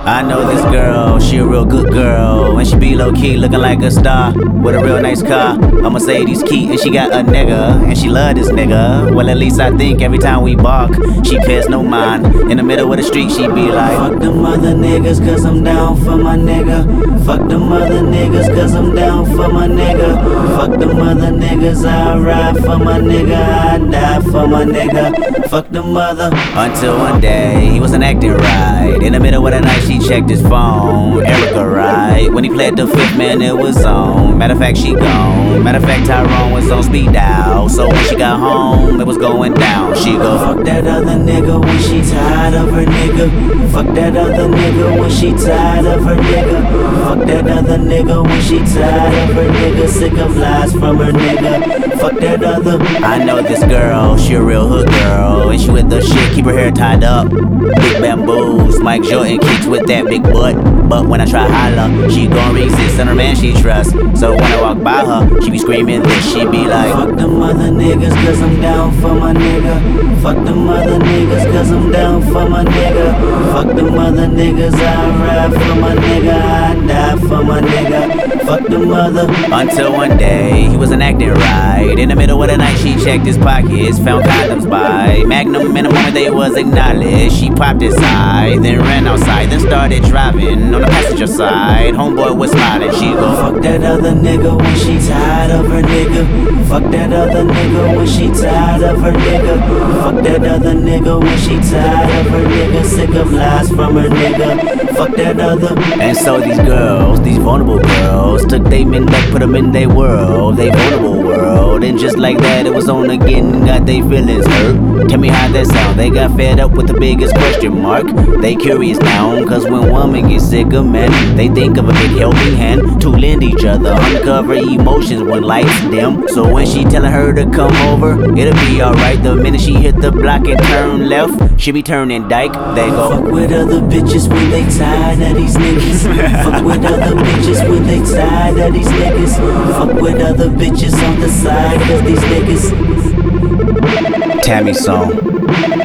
I know this girl, she a real good girl, and she be low-key looking like a star with a real nice car, a Mercedes key, and she got a nigga, and she love this nigga. Well, at least I think every time we bark, she pays no mind. In the middle of the street, she be like, fuck them other niggas, cause I'm down for my nigga. Fuck them other niggas, cause I'm down for my nigga. Fuck them other niggas, I ride for my nigga, I die for my nigga. Fuck them other. Until one day, he wasn't acting right. In the middle of the night, she checked his phone. Erica, right? When he played the fifth, man, it was on. Matter of fact, she gone. Matter of fact, Tyrone was on speed dial. So when she got home, it was going down. She go, fuck that other nigga when she tired of her nigga. Fuck that other nigga when she tired of her nigga. Fuck that other nigga when she tired of her nigga. Sick of lies from her nigga. Fuck that other. I know this girl, she a real hood girl, and she with the shit, keep her hair tied up. Big bamboos, Mike Jordan kicks with that big butt. But when I try holler, she gon' resist, and her man she trusts. So when I walk by her, she be screaming this, she be like, fuck them other niggas, cause I'm down for my nigga. Fuck them other niggas, cause I'm down for my nigga. Fuck them other niggas, I ride for my nigga, I die for my nigga. Fuck them other. Until one day, he wasn't acting right. In the middle of the night, she checked his pockets, found condoms by Magnum. In the moment they was acknowledged, she popped his eye, then ran outside, then started driving on the passenger side. Homeboy was smiling, she go, fuck that other nigga when she tired of her nigga. Fuck that other nigga when she tired of her nigga. Fuck that other nigga when she tired of her nigga. Sick of lies from her nigga. Fuck that other. And so these girls, these vulnerable girls, took they men that put them in their world, they vulnerable world. And just like that, it was on again, got they feelings hurt. Tell me how that sound. They got fed up with the biggest question mark. They curious now, cause when women get sick of men, they think of a big helping hand to lend each other, uncover emotions when lights dim. So when she telling her to come over, it'll be alright. The minute she hit the block and turn left, she be turning dyke. They go, fuck with other bitches when they tired of these niggas. Fuck with other bitches when they tired of these niggas. Fuck with other bitches on the side cause these niggas. Tammy song.